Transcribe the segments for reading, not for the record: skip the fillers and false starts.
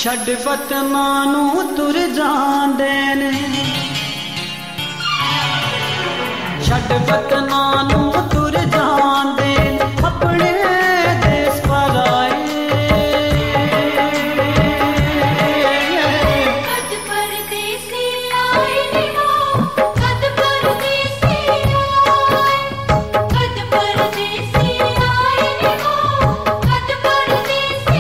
ਛੱਡ ਵਤਨਾਂ ਨੂੰ ਤੁਰ ਜਾਂਦੇ ਨੇ, ਛੱਡ ਵਤਨਾਂ ਨੂੰ ਤੁਰ ਜਾਂਦੇ ਆਪਣੇ ਦੇਸ ਪਰਾਏ। ਕਦ ਪਰਦੇਸੀ ਆਏ ਨੀ ਹੋ, ਕਦ ਪਰਦੇਸੀ ਆਏ, ਕਦ ਪਰਦੇਸੀ ਆਏ ਨੀ ਹੋ, ਕਦ ਪਰਦੇਸੀ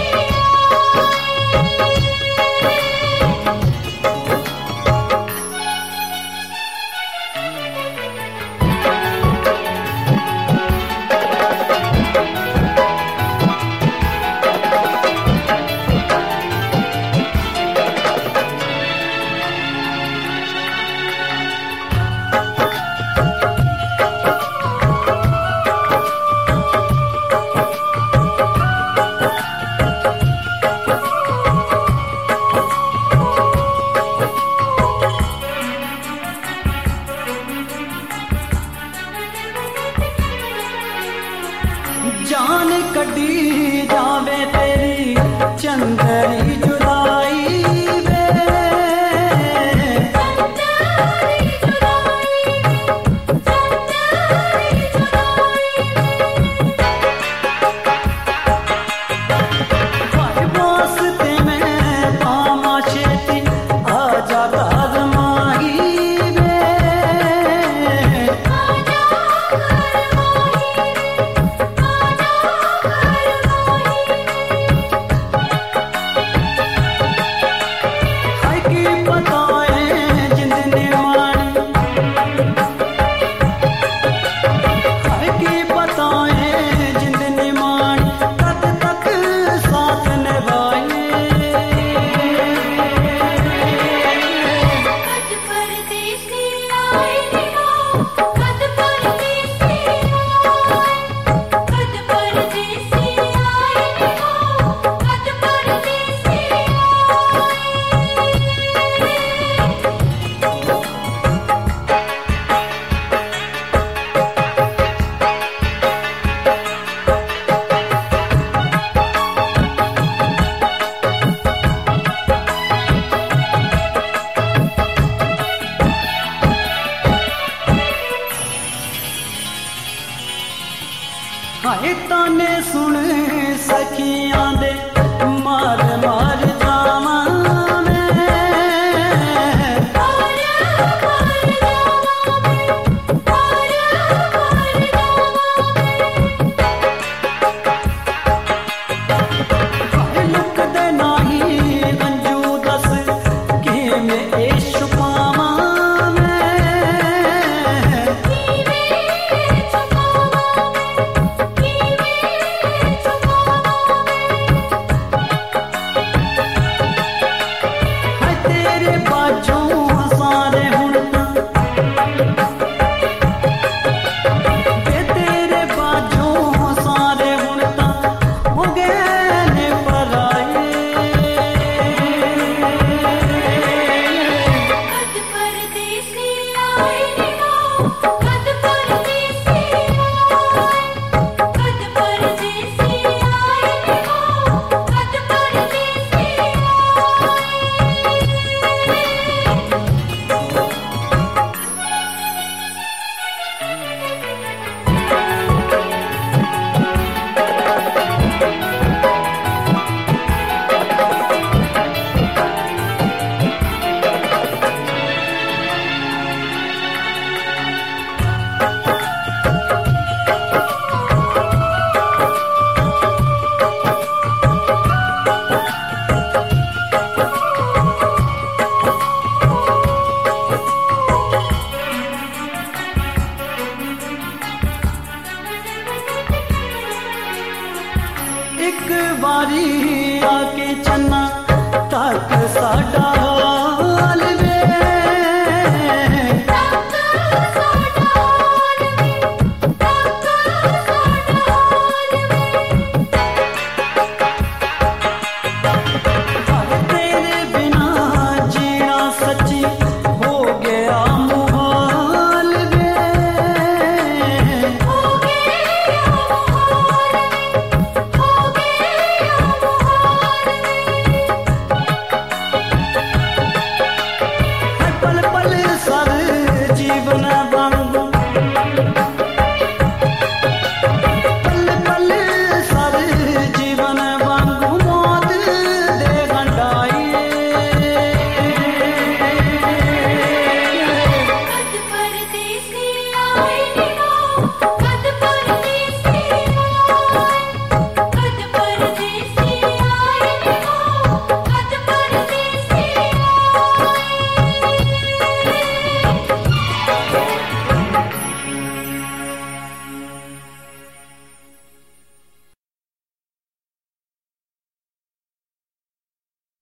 जान कड़ी जावे तेरी चंदरी जुदाई वे, चंदरी जुदाई, चंदरी जुदाई। भाई वास्ते में पामा छेती आजा घर माही वे, आजा घर माही, हाय की बताए जिंदने मानी, हाय की बताए जिंदने मानी कद तक साथ निभाए। कद परदेसी आए नी हो, कद परदेसी आए, कद परदेसी आए नी हो, कद परदेसी आए। हाय ताने सुन सखियां दे मार मार जावां मैं, मार मार जावां मैं, मार मार जावां मैं। हाय लुक दे नाही अंजू दस किवें ए छुपावां मैं, कीवें छुपावां मैं, कीवें छुपावां मैं। हाय तेरे बाजों सारे हुण तां, वे तेरे बाजों सारे हुण तां हो गए ने पराए। कद परदेसी आए नी हो, कद परदेसी आए, कद परदेसी आए नी हो, कद परदेसी आए। एक बारी आके